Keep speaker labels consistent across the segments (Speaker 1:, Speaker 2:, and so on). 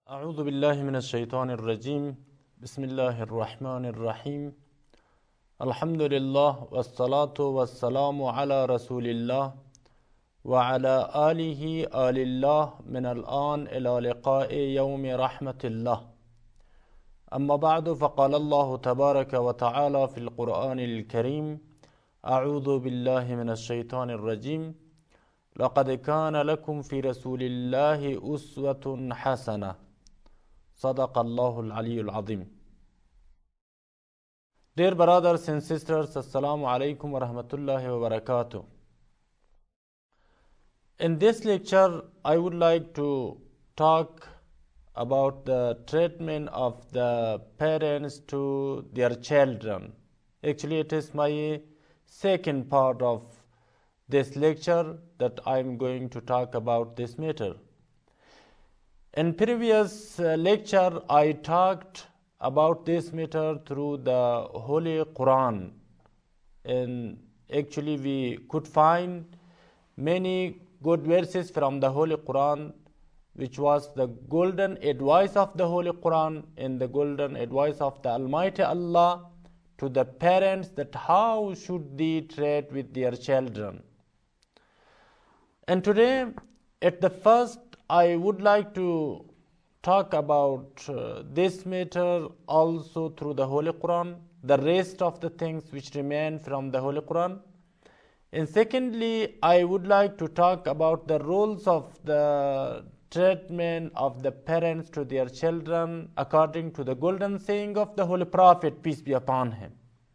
Speaker 1: أعوذ بالله من الشيطان الرجيم بسم الله الرحمن الرحيم الحمد لله والصلاة والسلام على رسول الله وعلى آله آل الله من الآن إلى لقاء يوم رحمة الله أما بعد فقال الله تبارك وتعالى في القرآن الكريم أعوذ بالله من الشيطان الرجيم لقد كان لكم في رسول الله أسوة حسنة صدق الله العلي العظيم. Dear brothers and sisters, Assalamu alaikum wa rahmatullahi wa barakatuh. In this lecture, I would like to talk about the treatment of the parents to their children. Actually, it is my second part of this lecture that I am going to talk about this matter. In previous lecture, I talked about this matter through the Holy Quran, and actually we could find many good verses from the Holy Quran, which was the golden advice of the Holy Quran and the golden advice of the Almighty Allah to the parents that how should they treat with their children. And today, at the first, I would like to talk about this matter also through the Holy Quran, the rest of the things which remain from the Holy Quran. And secondly, I would like to talk about the roles of the treatment of the parents to their children according to the golden saying of the Holy Prophet, peace be upon him.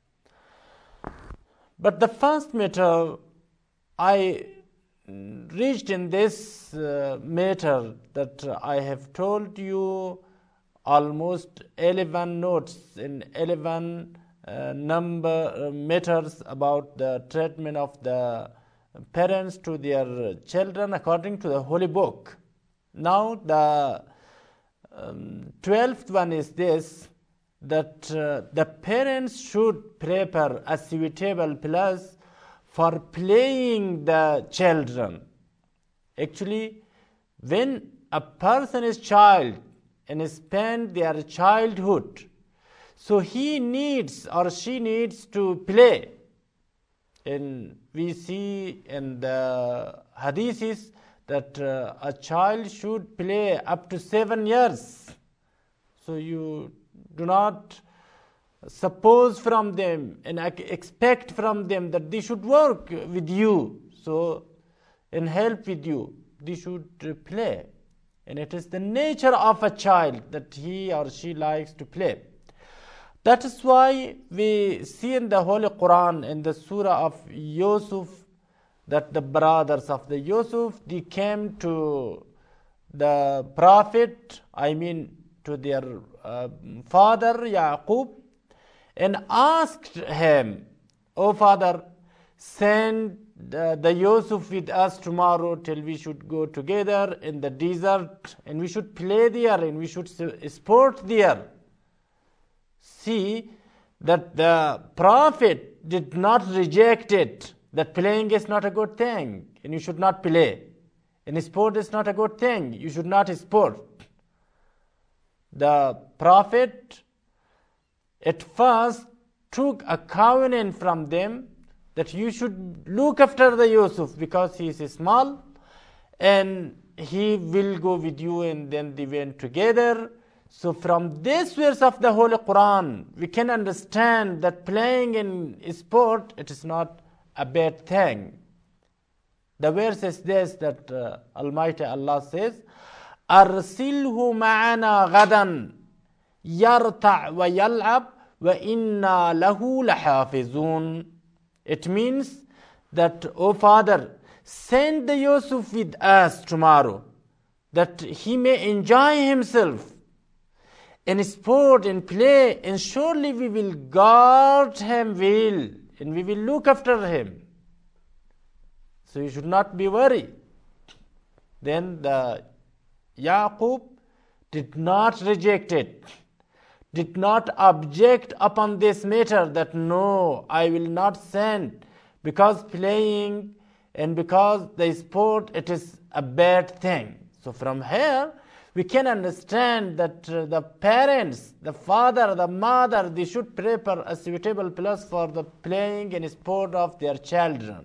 Speaker 1: But the first matter I reached in this matter that I have told you almost 11 notes in 11 matters about the treatment of the parents to their children according to the Holy Book. Now the 12th one is this, that the parents should prepare a suitable place for playing the children. Actually, when a person is child and spend their childhood, so he needs or she needs to play. And we see in the hadiths that a child should play up to 7 years. So you do not suppose from them and expect from them that they should work with you, so and help with you. They should play, and it is the nature of a child that he or she likes to play. That is why we see in the Holy Quran, in the Surah of Yusuf, that the brothers of the Yusuf, they came to the Prophet, to their father Yaqub, and asked him, "O father, send the Yusuf with us tomorrow till we should go together in the desert and we should play there and we should sport there." See that the Prophet did not reject it, that playing is not a good thing and you should not play, and sport is not a good thing, you should not sport. The Prophet at first took a covenant from them that you should look after the Yusuf because he is small and he will go with you, and then they went together. So from this verse of the Holy Quran, we can understand that playing in sport, it is not a bad thing. The verse is this, that Almighty Allah says, "Arsilhu ma'ana gadan yarta' wa yal'ab wa inna lahu lahafizun." It means that, "O Father, send the Yusuf with us tomorrow, that he may enjoy himself in sport and play, and surely we will guard him well, and we will look after him. So you should not be worried." Then the Yaqub did not reject it, did not object upon this matter, that no, I will not send, because playing and because the sport, it is a bad thing. So from here we can understand that the parents, the father, the mother, they should prepare a suitable place for the playing and sport of their children.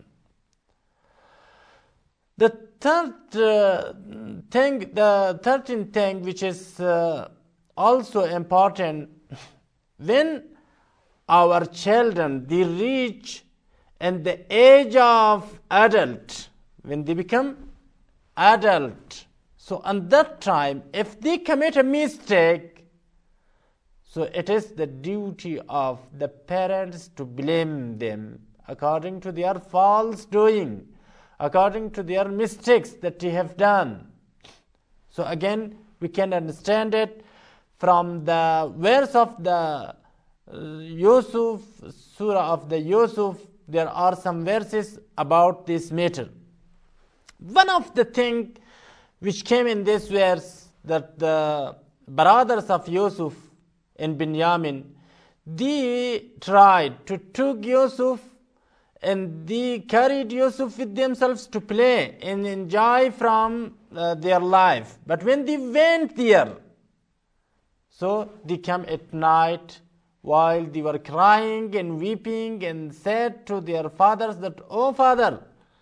Speaker 1: The third thing, the 13th thing, which is also important, when our children, they reach and the age of adult, when they become adult, so on that time, if they commit a mistake, so it is the duty of the parents to blame them according to their false doing, according to their mistakes that they have done. So again, we can understand it from the verse of the Yusuf, Surah of the Yusuf. There are some verses about this matter. One of the things which came in this verse, that the brothers of Yusuf and Binyamin, they tried to take Yusuf and they carried Yusuf with themselves to play and enjoy from their life. But when they went there, so they came at night while they were crying and weeping and said to their fathers that, "Oh father,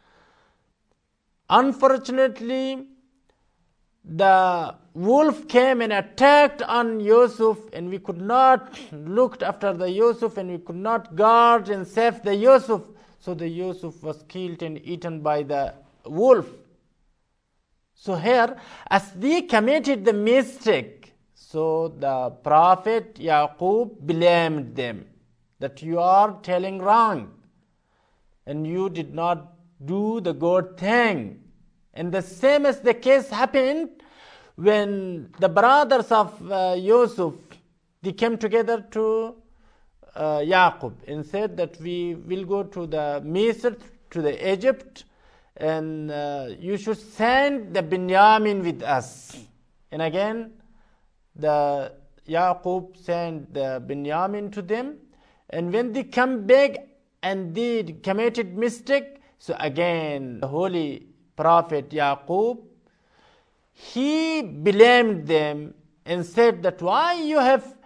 Speaker 1: unfortunately, the wolf came and attacked on Yusuf, and we could not look after the Yusuf, and we could not guard and save the Yusuf. So the Yusuf was killed and eaten by the wolf." So here, as they committed the mistake, so the Prophet Yaqub blamed them that you are telling wrong and you did not do the good thing. And the same as the case happened when the brothers of Yusuf, they came together to Yaqub and said that we will go to the Misr, to the Egypt, and you should send the Binyamin with us. And again, the Yaqub sent the Binyamin to them, and when they come back and they committed mistake, so again the holy Prophet Yaqub, he blamed them and said that why you have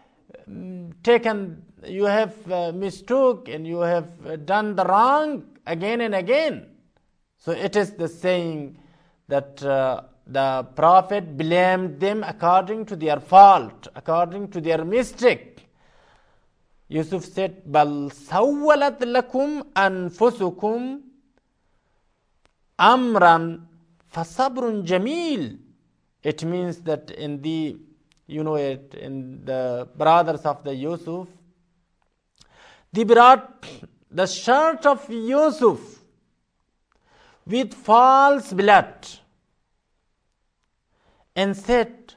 Speaker 1: mistook and you have done the wrong again and again. So it is the saying that the Prophet blamed them according to their fault, according to their mistake. Yusuf said, "Bal sawwalat lakum anfusukum amran fasabrun jamil." It means that in the, in the brothers of the Yusuf, they brought the shirt of Yusuf with false blood and said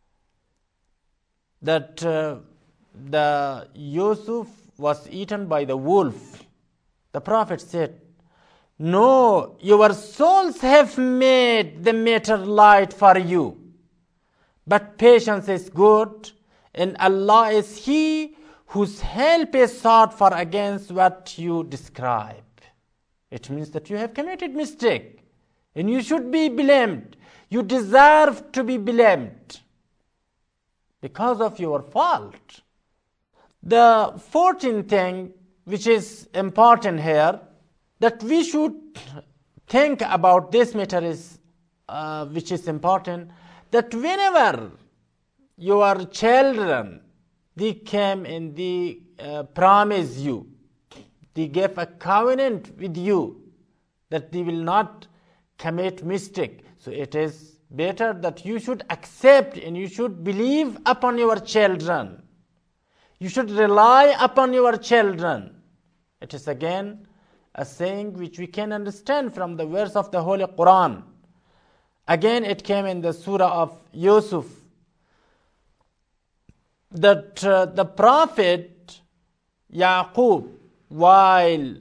Speaker 1: that the Yusuf was eaten by the wolf. The Prophet said, "No, your souls have made the matter light for you. But patience is good, and Allah is He whose help is sought for against what you describe." It means that you have committed mistake, and you should be blamed. You deserve to be blamed because of your fault. The 14th thing which is important here, that we should think about this matter is, which is important, that whenever your children, they came and they promise you, they gave a covenant with you that they will not commit mistake. So it is better that you should accept and you should believe upon your children. You should rely upon your children. It is again a saying which we can understand from the verse of the Holy Quran. Again, it came in the Surah of Yusuf that the Prophet Yaqub, while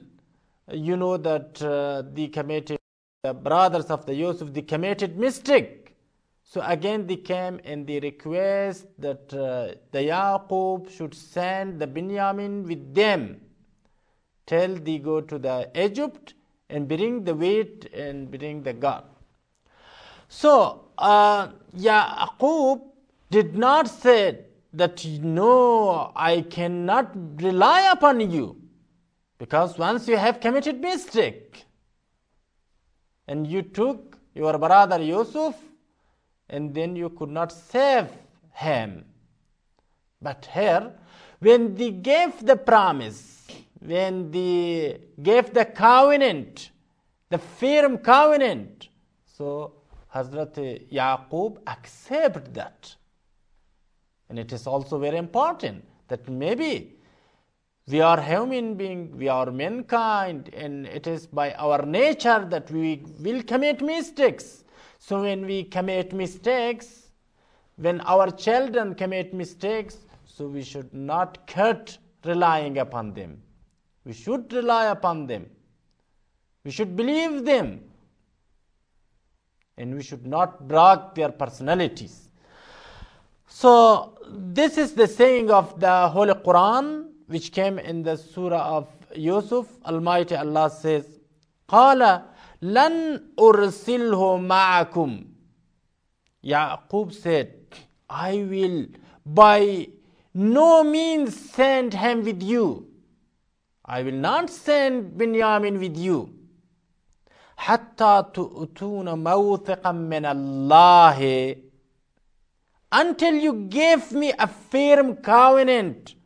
Speaker 1: that the brothers of the Yusuf, they committed mistake. So again they came and they request that the Yaqub should send the Binyamin with them till they go to the Egypt and bring the weight and bring the God. So, Yaqub did not say that, no, I cannot rely upon you, because once you have committed mistake and you took your brother Yusuf and then you could not save him. But here, when they gave the promise, when they gave the covenant, the firm covenant, so Hazrat Yaqub accepted that. And it is also very important that maybe we are human beings, we are mankind, and it is by our nature that we will commit mistakes. So when we commit mistakes, when our children commit mistakes, so we should not cut relying upon them. We should rely upon them. We should believe them. And we should not break their personalities. So this is the saying of the Holy Quran, which came in the surah of Yusuf. Almighty Allah says, قَالَ لَنْ أُرْسِلْهُ مَعَكُمْ. Yaqub said, I will by no means send him with you. I will not send Binyamin with you. حَتَّى تُؤْتُونَ مَوْثِقًا مِّنَ اللَّهِ, until you gave me a firm covenant,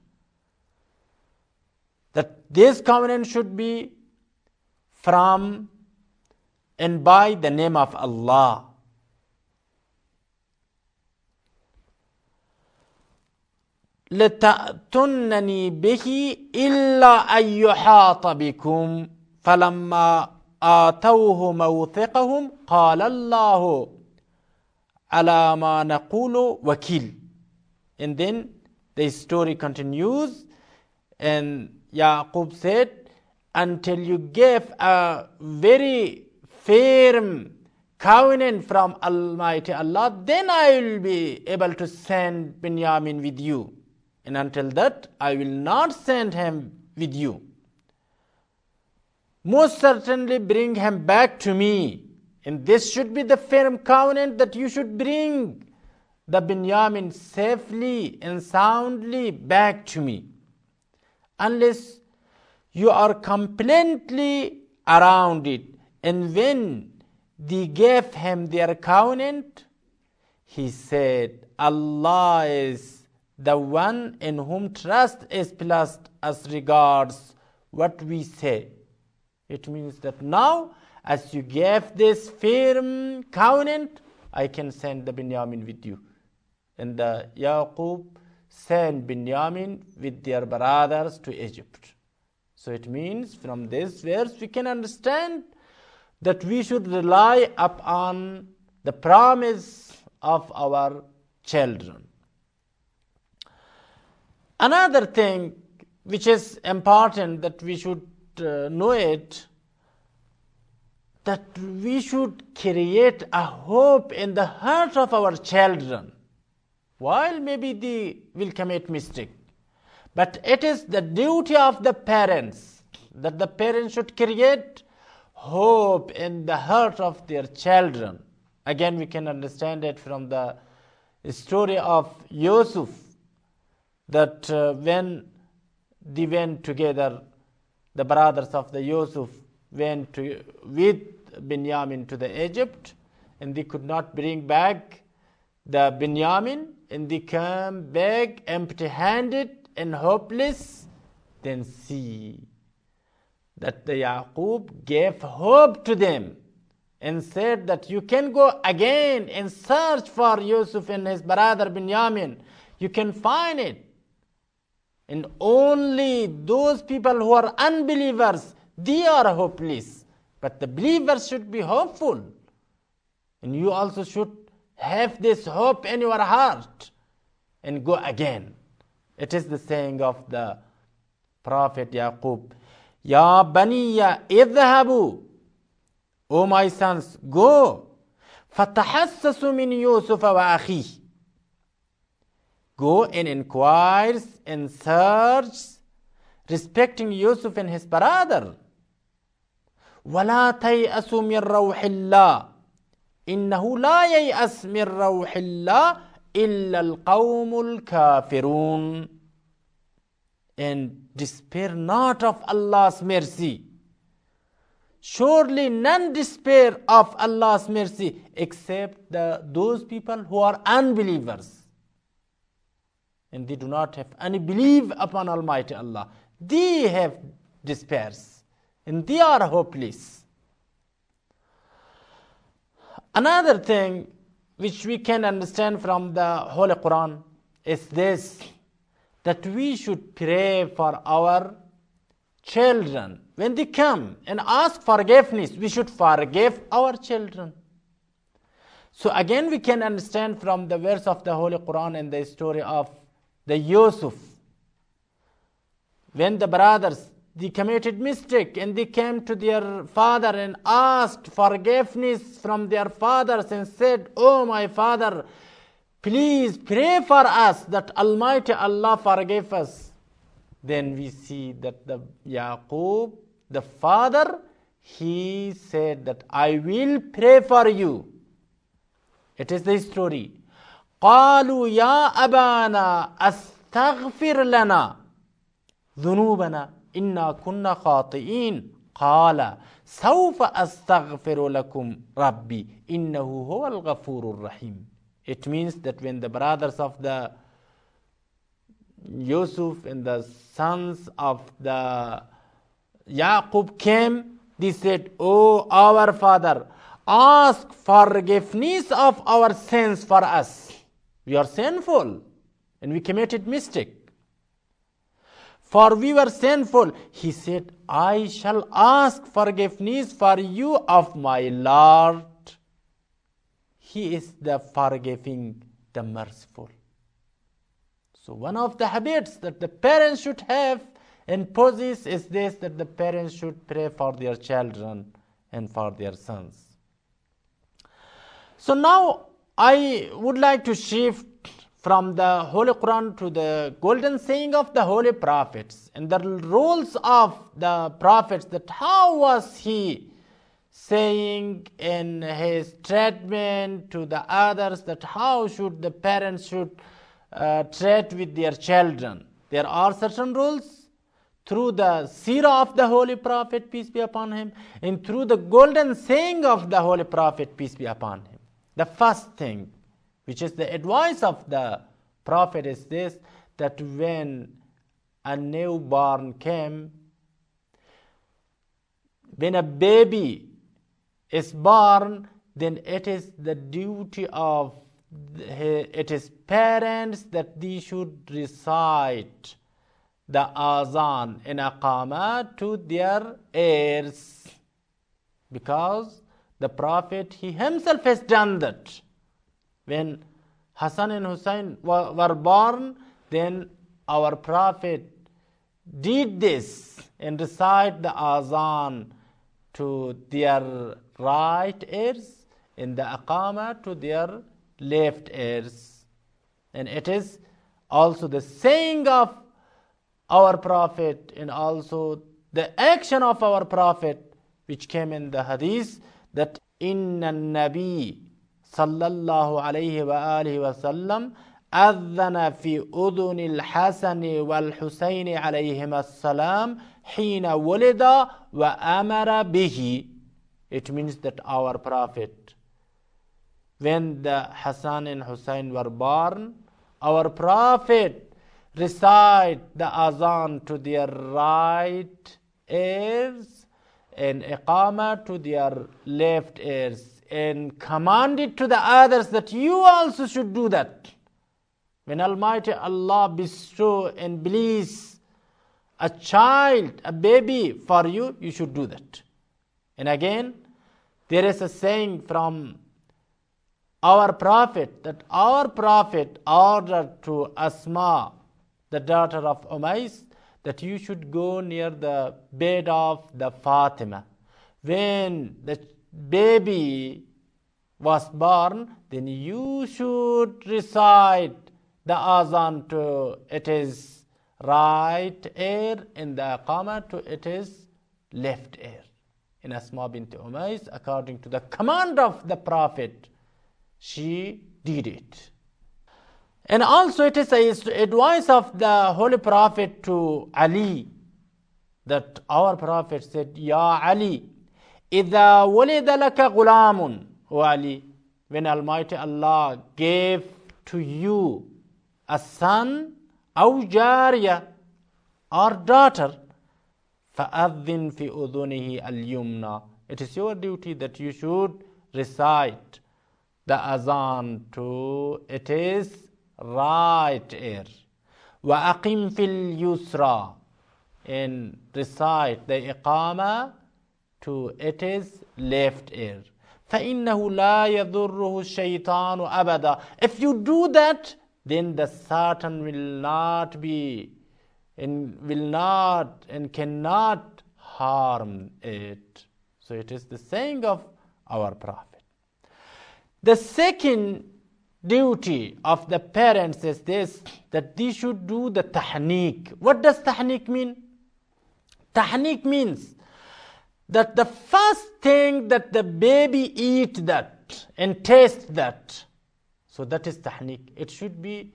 Speaker 1: that this covenant should be from and by the name of Allah. لَتَأْتُنَّنِي بِهِ إِلَّا أَن يُحَاطَ بِكُمْ فَلَمَّا آتَوْهُ مَوْثِقَهُمْ قَالَ اللَّهُ عَلَى مَا نَقُولُ وَكِيلٌ. And then the story continues, and Yaqub said, until you gave a very firm covenant from Almighty Allah, then I will be able to send Binyamin with you. And until that, I will not send him with you. Most certainly bring him back to me. And this should be the firm covenant, that you should bring the Binyamin safely and soundly back to me. Unless you are completely around it. And when they gave him their covenant, he said, Allah is the one in whom trust is placed as regards what we say. It means that now, as you gave this firm covenant, I can send the Binyamin with you. And the Yaqub sent Binyamin with their brothers to Egypt. So it means from this verse we can understand that we should rely upon the promise of our children. Another thing which is important that we should know it, that we should create a hope in the heart of our children. While maybe they will commit mistake, but it is the duty of the parents that the parents should create hope in the heart of their children. Again, we can understand it from the story of Yusuf, that when they went together, the brothers of the Yusuf went with Binyamin to the Egypt, and they could not bring back the Binyamin, and they came back empty-handed and hopeless. Then see that the Yaqub gave hope to them and said that you can go again and search for Yusuf and his brother Binyamin. You can find it. And only those people who are unbelievers, they are hopeless. But the believers should be hopeful. And you also should have this hope in your heart and go again. It is the saying of the Prophet Yaqub, Ya baniya idhabu, O my sons, go. فَتَحَسَّسُوا مِنْ يُوسُفَ وَأَخِيهِ. Go and inquire and search respecting Yusuf and his brother. وَلَا تَيْأَسُوا مِنْ رَوْحِ اللَّهِ إِنَّهُ لَا يَيْأَسْ مِنْ رَوْحِ اللَّهِ إِلَّا الْقَوْمُ الْكَافِرُونَ. And despair not of Allah's mercy. Surely none despair of Allah's mercy except those people who are unbelievers. And they do not have any belief upon Almighty Allah. They have despairs and they are hopeless. Another thing which we can understand from the Holy Quran is this, that we should pray for our children. When they come and ask forgiveness, we should forgive our children. So again we can understand from the verse of the Holy Quran and the story of the Yusuf. When the brothers, they committed mistake and they came to their father and asked forgiveness from their fathers and said, "Oh my father, please pray for us that Almighty Allah forgive us." Then we see that the Yaqub, the father, he said that I will pray for you. It is the story. قالوا يا أبانا أستغفر لنا ذنوبنا إنا كنا خاطئين قال سوف أستغفر لكم ربي إنه هو الغفور الرحيم. It means that when the brothers of the Yusuf and the sons of the Yaqub came, they said, "Oh our father, ask forgiveness of our sins for us. We are sinful and we committed mistake. For we were sinful." He said, "I shall ask forgiveness for you of my Lord. He is the forgiving, the merciful." So one of the habits that the parents should have and possess is this, that the parents should pray for their children and for their sons. So now I would like to shift from the Holy Quran to the golden saying of the holy prophets and the roles of the prophets, that how was he saying in his treatment to the others, that how should the parents should treat with their children. There are certain rules through the seerah of the holy prophet, peace be upon him, and through the golden saying of the holy prophet, peace be upon him. The first thing, which is the advice of the prophet, is this, that when a newborn came, when a baby is born, then it is the duty of its parents that they should recite the azan and aqama to their heirs, because the prophet, he himself has done that. When Hassan and Hussein were born, then our prophet did this and recite the azan to their right heirs and the aqama to their left heirs. And it is also the saying of our prophet and also the action of our prophet, which came in the hadith, that inna nabi sallallahu alayhi wa alihi wa sallam adhana fi udhuni al-Hasani wal-Husayni alayhim as-salam hina wulida wa amara bihi. It means that our prophet, when the Hassan and Hussein were born, our prophet recite the azan to their right heirs and iqama to their left heirs, and commanded to the others that you also should do that. When Almighty Allah bestow and bless a child, a baby for you, you should do that. And again, there is a saying from our prophet, that our prophet ordered to Asma, the daughter of Umais, that you should go near the bed of the Fatima. When the baby was born, then you should recite the azan to its right ear and the aqama to its left ear. in Asma bint Umays, according to the command of the Prophet, she did it. And also it is a advice of the Holy Prophet to Ali, that our Prophet said, Ya Ali, إِذَا وَلِدَ لَكَ غُلَامٌ, O Ali, when Almighty Allah gave to you a son, أَوْ جَارِيَةٌ, or daughter, فَأَذِّنْ فِي أُذُنِهِ الْيُمْنَى, it is your duty that you should recite the azan to it is right ear. وَأَقِمْ فِي الْيُسْرَى, and recite the iqama to it is left ear. فَإِنَّهُ لَا يَضُرُّهُ الشَّيْطَانُ أَبَدًا, if you do that, then the Satan will not be and will not and cannot harm it. So it is the saying of our Prophet. The second duty of the parents is this, that they should do the tahniq. What does tahniq mean? Tahniq means that the first thing that the baby eat that and taste that, so that is tahniq. It should be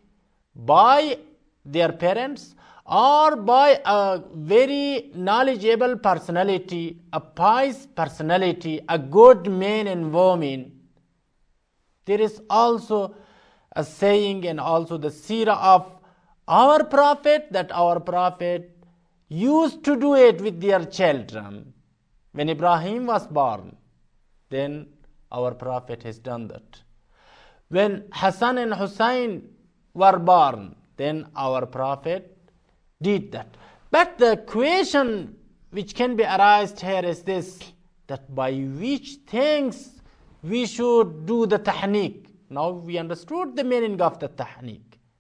Speaker 1: by their parents or by a very knowledgeable personality, a pious personality, a good man and woman. There is also a saying and also the seerah of our Prophet, that our Prophet used to do it with their children. When Ibrahim was born, then our Prophet has done that. When Hassan and Hussein were born, then our Prophet did that. But the question which can be arised here is this, that by which things we should do the tahniq. Now we understood the meaning of the tahniq.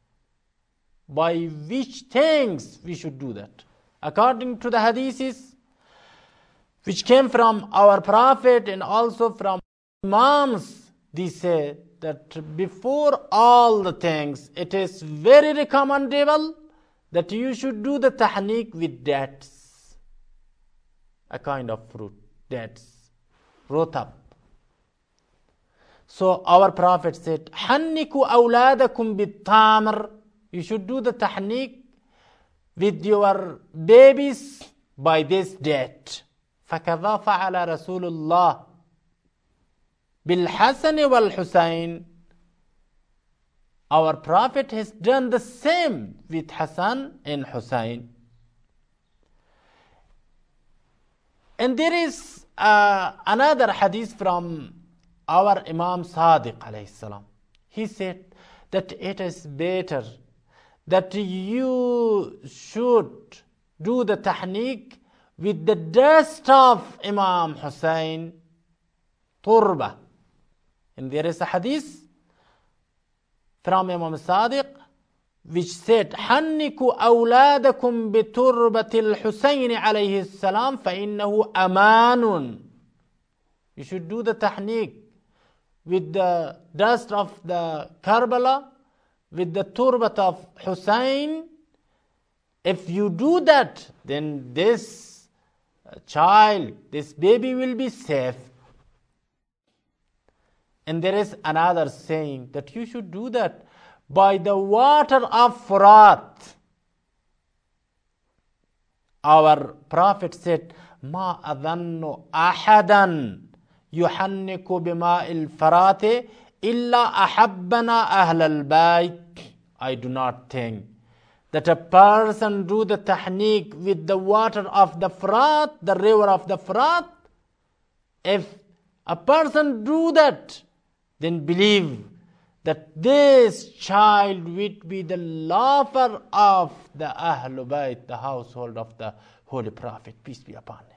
Speaker 1: By which things we should do that? According to the hadiths which came from our Prophet and also from Imams, they say that before all the things, it is very recommendable that you should do the tahniq with dates, a kind of fruit, dates, rotab. So our Prophet said, حَنِّكُوا أَوْلَادَكُمْ بِالتَّامْرِ, you should do the tahniq with your babies by this date. فَكَذَا فَعَلَ رَسُولُ اللَّهِ بِالْحَسَنِ وَالْحُسَيْنِ. Our Prophet has done the same with Hassan and Hussein. And there is another hadith from our Imam Sadiq alayhi salam. He said that it is better that you should do the tahniq with the dust of Imam Hussein, turba. And there is a hadith from Imam Sadiq which said, حَنِّكُوا أَوْلَادَكُمْ بِتُرْبَةِ الْحُسَيْنِ عَلَيْهِ السَّلَامِ فَإِنَّهُ أَمَانٌ. You should do the tahniq with the dust of the Karbala, with the turbat of Hussein. If you do that, then this child, this baby will be safe. And there is another saying that you should do that by the water of Furat. Our Prophet said, مَا أَظَنُّ أَحَدًا يُحَنِّكُ بِمَاءِ الْفَرَاتِ إِلَّا أَحَبَّنَا أَهْلَ الْبَيْتِ. I do not think that a person do the tahniq with the water of the Furat, the river of the Furat. If a person do that, then believe that this child will be the lover of the Ahlul Bayt, the household of the Holy Prophet, peace be upon him.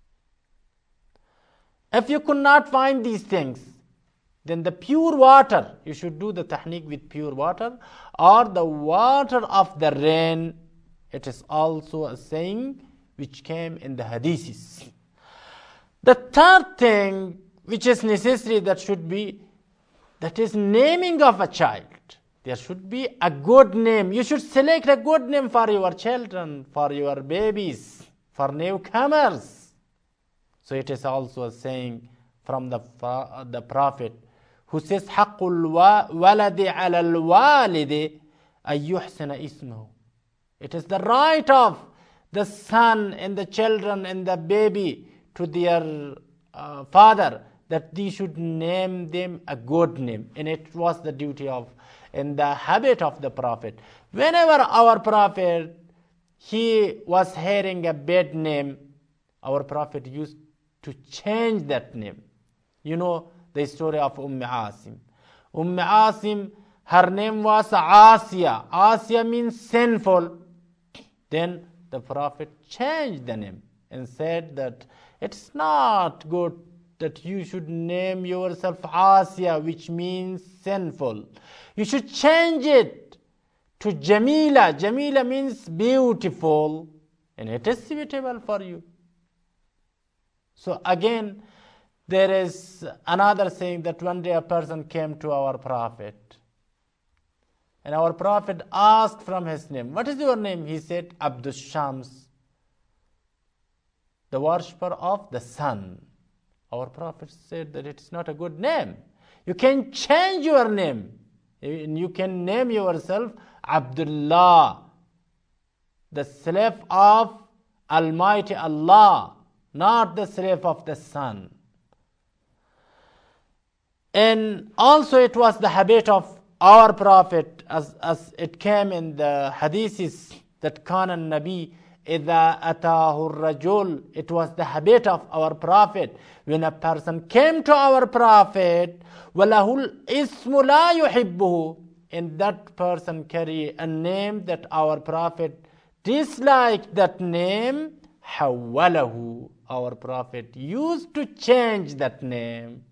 Speaker 1: If you could not find these things, then the pure water, you should do the tahniq with pure water, or the water of the rain. It is also a saying which came in the hadiths. The third thing which is necessary that should be, that is naming of a child. There should be a good name. You should select a good name for your children, for your babies, for newcomers. So it is also a saying from the Prophet, who says, حَقُّ الْوَلَدِ عَلَى الْوَالِدِ أَن يُحْسِنَ اسْمَهُ. It is the right of the son and the children and the baby to their father that they should name them a good name. And it was the duty of and the habit of the Prophet. Whenever our Prophet, he was hearing a bad name, our Prophet used to change that name. You know the story of Asim. Asim, her name was Asiya. Asiya means sinful. Then the Prophet changed the name and said that it's not good that you should name yourself Asiya, which means sinful. You should change it to Jamila. Jamila means beautiful, and it is suitable for you. So again, there is another saying that one day a person came to our Prophet, and our Prophet asked from his name, "What is your name?" He said, Abdus Shams, the worshipper of the sun. Our Prophet said that it's not a good name. You can change your name. You can name yourself Abdullah, the slave of Almighty Allah, not the slave of the sun. And also it was the habit of our Prophet, as it came in the hadiths, that kana nabi idha atahu rajul. It was the habit of our Prophet, when a person came to our Prophet, walahul ismu la yuhibbuhu, and that person carry a name that our Prophet disliked that name, hawwalahu. Our Prophet used to change that name.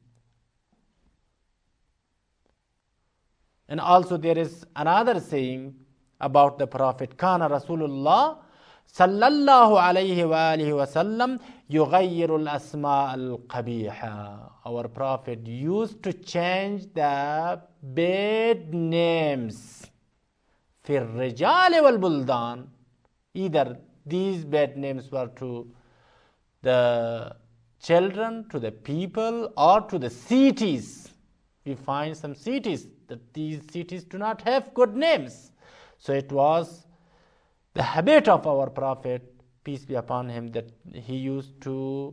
Speaker 1: And also there is another saying about the Prophet, kana Rasulullah sallallahu alayhi wa alihi wa sallam yughayyiru al-asma al-qabiha. Our Prophet used to change the bad names fi rijal wal buldan. Either these bad names were to the children, to the people, or to the cities. We find some cities that these cities do not have good names. So it was the habit of our Prophet, peace be upon him, that he used to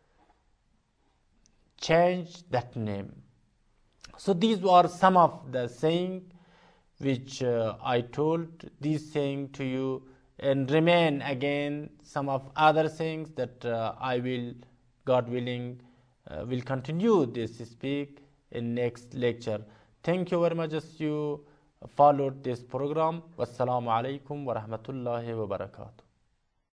Speaker 1: change that name. So these were some of the saying which I told these saying to you, and remain again some of other sayings that I will, God willing, will continue this speak in next lecture. Thank you very much as you followed this program. Wassalamu alaikum wa rahmatullahi wa barakatuh.